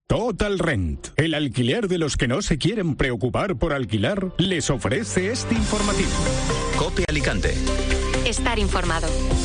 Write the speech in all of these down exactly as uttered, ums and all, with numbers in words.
Total Rent, el alquiler de los que no se quieren preocupar por alquilar, les ofrece este informativo. COPE Alicante. Estar informado.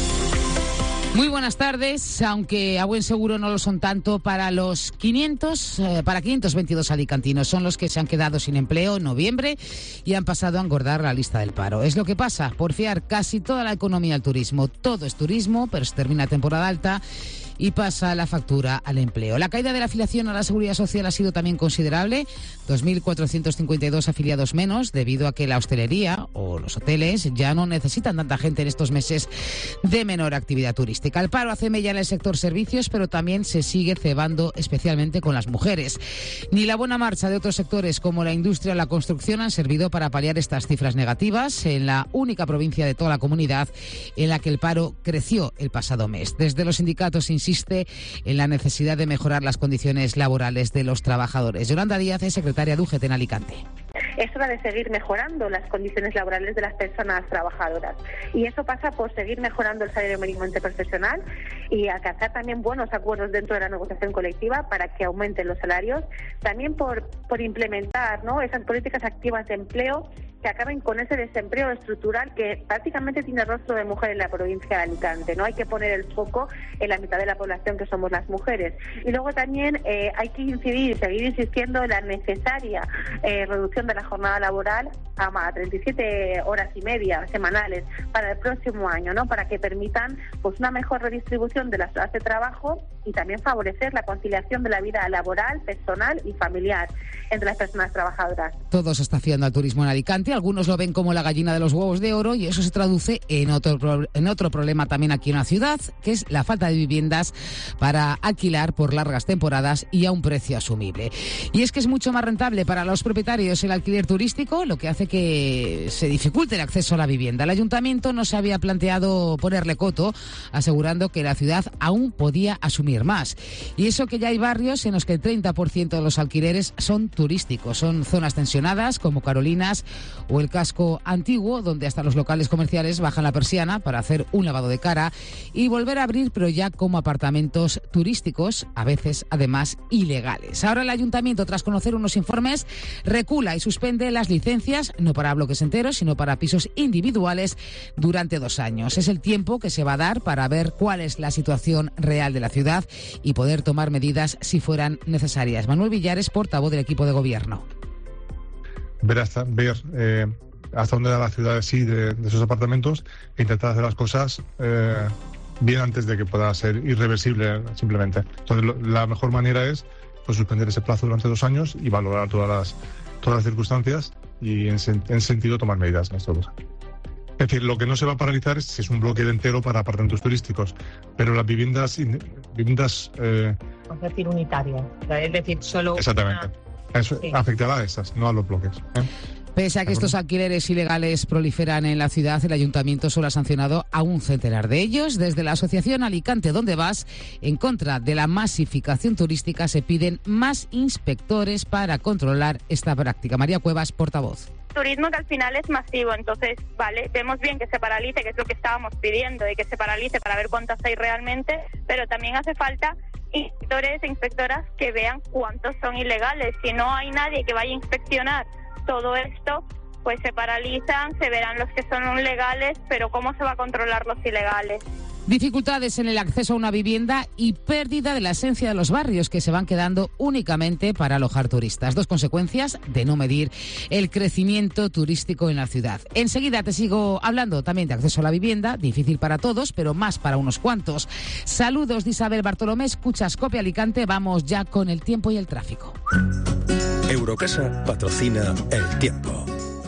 Muy buenas tardes, aunque a buen seguro no lo son tanto para los quinientos, eh, para quinientos veintidós alicantinos. Son los que se han quedado sin empleo en noviembre y han pasado a engordar la lista del paro. Es lo que pasa por fiar casi toda la economía al turismo. Todo es turismo, pero se termina temporada alta y pasa la factura al empleo. La caída de la afiliación a la Seguridad Social ha sido también considerable, dos mil cuatrocientos cincuenta y dos afiliados menos, debido a que la hostelería o los hoteles ya no necesitan tanta gente en estos meses de menor actividad turística. El paro hace mella en el sector servicios, pero también se sigue cebando especialmente con las mujeres. Ni la buena marcha de otros sectores como la industria o la construcción han servido para paliar estas cifras negativas en la única provincia de toda la comunidad en la que el paro creció el pasado mes. Desde los sindicatos insiste en la necesidad de mejorar las condiciones laborales de los trabajadores. Yolanda Díaz es secretaria de U G T en Alicante. Es hora de seguir mejorando las condiciones laborales de las personas trabajadoras y eso pasa por seguir mejorando el salario mínimo interprofesional y alcanzar también buenos acuerdos dentro de la negociación colectiva para que aumenten los salarios, también por, por implementar, ¿no?, esas políticas activas de empleo que acaben con ese desempleo estructural que prácticamente tiene rostro de mujer en la provincia de Alicante. No hay que poner el foco en la mitad de la población que somos las mujeres. Y luego también eh, hay que incidir, seguir insistiendo en la necesaria eh, reducción de la jornada laboral a treinta y siete horas y media semanales para el próximo año, ¿no?, para que permitan pues una mejor redistribución de las horas de trabajo y también favorecer la conciliación de la vida laboral, personal y familiar entre las personas trabajadoras. Todo se está fiando al turismo en Alicante. Algunos lo ven como la gallina de los huevos de oro y eso se traduce en otro, en otro problema también aquí en la ciudad, que es la falta de viviendas para alquilar por largas temporadas y a un precio asumible. Y es que es mucho más rentable para los propietarios el alquiler turístico, lo que hace que se dificulte el acceso a la vivienda. El ayuntamiento no se había planteado ponerle coto, asegurando que la ciudad aún podía asumir más. Y eso que ya hay barrios en los que el treinta por ciento de los alquileres son turísticos. Son zonas tensionadas como Carolinas o el casco antiguo, donde hasta los locales comerciales bajan la persiana para hacer un lavado de cara y volver a abrir, pero ya como apartamentos turísticos, a veces además ilegales. Ahora el ayuntamiento, tras conocer unos informes, recula y suspende las licencias, no para bloques enteros, sino para pisos individuales durante dos años. Es el tiempo que se va a dar para ver cuál es la situación real de la ciudad y poder tomar medidas si fueran necesarias. Manuel Villares, portavoz del equipo de gobierno. Ver hasta, ver, eh, hasta dónde da la ciudad sí de, de esos apartamentos e intentar hacer las cosas eh, bien antes de que pueda ser irreversible simplemente. Entonces lo, la mejor manera es pues, suspender ese plazo durante dos años y valorar todas las, todas las circunstancias y en, en sentido tomar medidas en esto. Es decir, lo que no se va a paralizar es si es un bloque entero para apartamentos turísticos, pero las viviendas... viviendas eh, es decir, unitarias, es decir, solo... Exactamente. Una... Eso sí. Afectará a esas, no a los bloques. ¿eh? Pese a que estos alquileres ilegales proliferan en la ciudad, el ayuntamiento solo ha sancionado a un centenar de ellos. Desde la asociación Alicante Donde Vas, en contra de la masificación turística, se piden más inspectores para controlar esta práctica. María Cuevas, portavoz. Turismo que al final es masivo, entonces, vale, vemos bien que se paralice, que es lo que estábamos pidiendo, de que se paralice para ver cuántas hay realmente, pero también hace falta inspectores e inspectoras que vean cuántos son ilegales. Si no hay nadie que vaya a inspeccionar todo esto, pues se paralizan, se verán los que son legales, pero ¿cómo se va a controlar los ilegales? Dificultades en el acceso a una vivienda y pérdida de la esencia de los barrios que se van quedando únicamente para alojar turistas. Dos consecuencias de no medir el crecimiento turístico en la ciudad. Enseguida te sigo hablando también de acceso a la vivienda, difícil para todos, pero más para unos cuantos. Saludos de Isabel Bartolomé, escuchas COPE Alicante, vamos ya con el tiempo y el tráfico. Eurocasa patrocina el tiempo.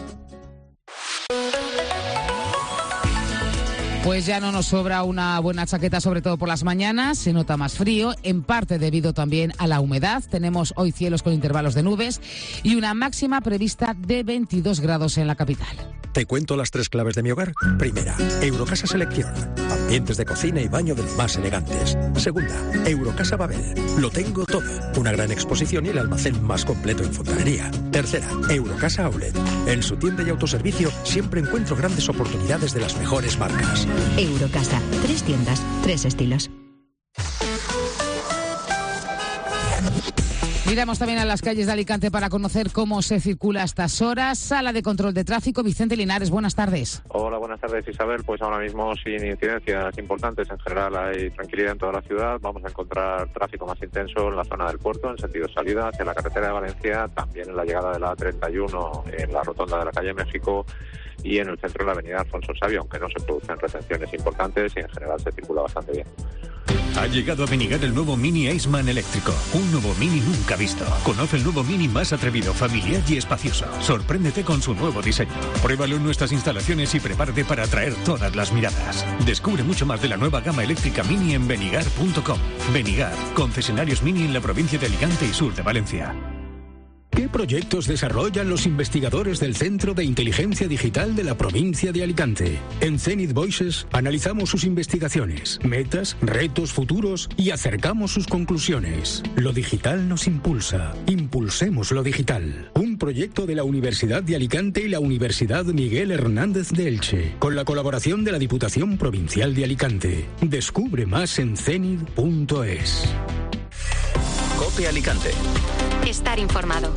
Pues ya no nos sobra una buena chaqueta, sobre todo por las mañanas. Se nota más frío, en parte debido también a la humedad. Tenemos hoy cielos con intervalos de nubes y una máxima prevista de veintidós grados en la capital. Te cuento las tres claves de mi hogar. Primera, Eurocasa Selección. Ambientes de cocina y baño de los más elegantes. Segunda, Eurocasa Babel. Lo tengo todo. Una gran exposición y el almacén más completo en fontanería. Tercera, Eurocasa Outlet. En su tienda y autoservicio siempre encuentro grandes oportunidades de las mejores marcas. Eurocasa. Tres tiendas, tres estilos. Miramos también a las calles de Alicante para conocer cómo se circula a estas horas. Sala de control de tráfico, Vicente Linares, buenas tardes. Hola, buenas tardes, Isabel. Pues ahora mismo sin incidencias importantes, en general hay tranquilidad en toda la ciudad. Vamos a encontrar tráfico más intenso en la zona del puerto, en sentido salida hacia la carretera de Valencia, también en la llegada de la A treinta y uno, en la rotonda de la calle México y en el centro de la avenida Alfonso Sabio, aunque no se producen retenciones importantes y en general se circula bastante bien. Ha llegado a Benigar el nuevo Mini Iceman eléctrico. Un nuevo Mini nunca visto. Conoce el nuevo Mini más atrevido, familiar y espacioso. Sorpréndete con su nuevo diseño. Pruébalo en nuestras instalaciones y prepárate para atraer todas las miradas. Descubre mucho más de la nueva gama eléctrica Mini en benigar punto com. Benigar, concesionarios Mini en la provincia de Alicante y sur de Valencia. ¿Qué proyectos desarrollan los investigadores del Centro de Inteligencia Digital de la provincia de Alicante? En Zenith Voices analizamos sus investigaciones, metas, retos futuros y acercamos sus conclusiones. Lo digital nos impulsa. Impulsemos lo digital. Un proyecto de la Universidad de Alicante y la Universidad Miguel Hernández de Elche, con la colaboración de la Diputación Provincial de Alicante. Descubre más en zenith punto es. COPE Alicante. Estar informado.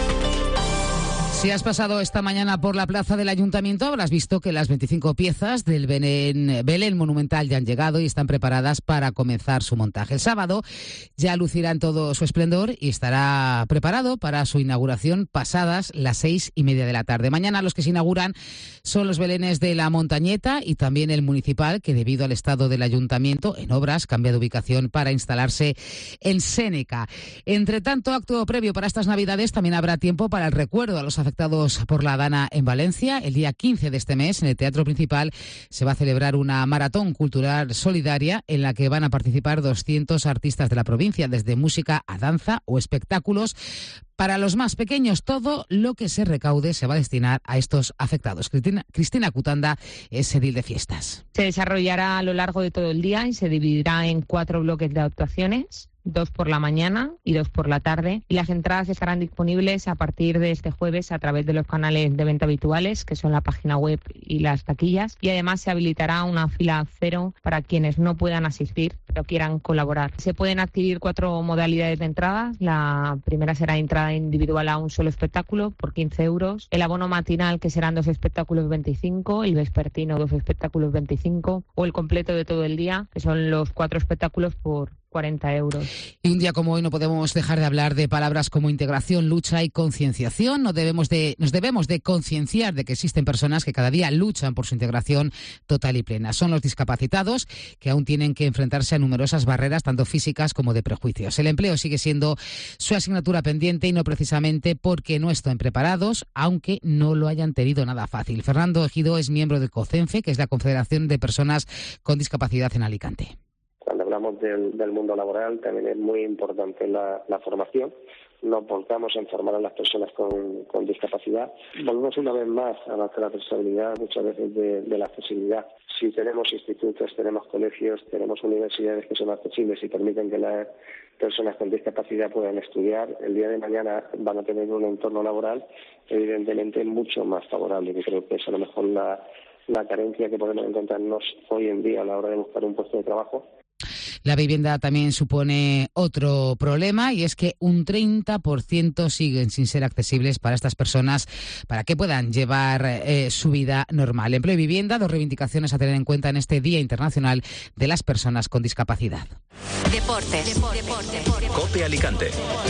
Si has pasado esta mañana por la plaza del Ayuntamiento, habrás visto que las veinticinco piezas del Belén, Belén Monumental ya han llegado y están preparadas para comenzar su montaje. El sábado ya lucirá en todo su esplendor y estará preparado para su inauguración pasadas las seis y media de la tarde. Mañana los que se inauguran son los belenes de la Montañeta y también el municipal, que debido al estado del Ayuntamiento en obras cambia de ubicación para instalarse en Séneca. Entre tanto, acto previo para estas Navidades, también habrá tiempo para el recuerdo a los afectados por la Dana en Valencia. El día quince de este mes, en el Teatro Principal, se va a celebrar una maratón cultural solidaria en la que van a participar doscientos artistas de la provincia, desde música a danza o espectáculos. Para los más pequeños, todo lo que se recaude se va a destinar a estos afectados. Cristina, Cristina Cutanda es edil de fiestas. Se desarrollará a lo largo de todo el día y se dividirá en cuatro bloques de actuaciones. Dos por la mañana y dos por la tarde. Y las entradas estarán disponibles a partir de este jueves a través de los canales de venta habituales, que son la página web y las taquillas. Y además se habilitará una fila cero para quienes no puedan asistir pero quieran colaborar. Se pueden adquirir cuatro modalidades de entradas. La primera será entrada individual a un solo espectáculo por quince euros. El abono matinal, que serán dos espectáculos veinticinco. El vespertino, dos espectáculos veinticinco. O el completo de todo el día, que son los cuatro espectáculos por cuarenta euros. Y un día como hoy no podemos dejar de hablar de palabras como integración, lucha y concienciación. No debemos de, nos debemos de concienciar de que existen personas que cada día luchan por su integración total y plena. Son los discapacitados, que aún tienen que enfrentarse a numerosas barreras, tanto físicas como de prejuicios. El empleo sigue siendo su asignatura pendiente y no precisamente porque no estén preparados, aunque no lo hayan tenido nada fácil. Fernando Ejido es miembro del COCENFE, que es la Confederación de Personas con Discapacidad en Alicante. Cuando hablamos del, del mundo laboral también es muy importante la, la formación. Nos volcamos en formar a las personas con, con discapacidad. Volvemos una vez más a la responsabilidad muchas veces de, de la accesibilidad. Si tenemos institutos, tenemos colegios, tenemos universidades que son accesibles y permiten que las personas con discapacidad puedan estudiar, el día de mañana van a tener un entorno laboral evidentemente mucho más favorable. Yo creo que es a lo mejor la, la carencia que podemos encontrarnos hoy en día a la hora de buscar un puesto de trabajo. La vivienda también supone otro problema y es que un treinta por ciento siguen sin ser accesibles para estas personas para que puedan llevar eh, su vida normal. Empleo y vivienda, dos reivindicaciones a tener en cuenta en este Día Internacional de las Personas con Discapacidad. Deportes. Deportes. Deportes. COPE Alicante.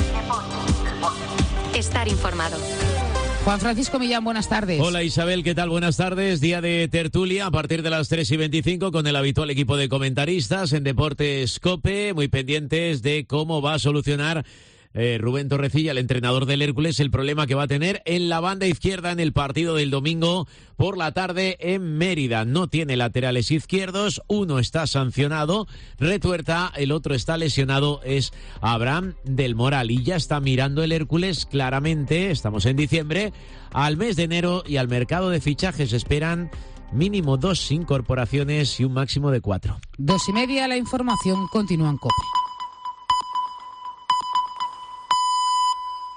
Estar informado. Juan Francisco Millán, buenas tardes. Hola Isabel, ¿qué tal? Buenas tardes. Día de tertulia a partir de las tres y veinticinco con el habitual equipo de comentaristas en Deportes COPE, muy pendientes de cómo va a solucionar Eh, Rubén Torrecilla, el entrenador del Hércules, el problema que va a tener en la banda izquierda en el partido del domingo por la tarde en Mérida. No tiene laterales izquierdos, uno está sancionado, Retuerta, el otro está lesionado, es Abraham del Moral. Y ya está mirando el Hércules claramente, estamos en diciembre, al mes de enero y al mercado de fichajes. Esperan mínimo dos incorporaciones y un máximo de cuatro. Dos y media, la información continúa en COPE.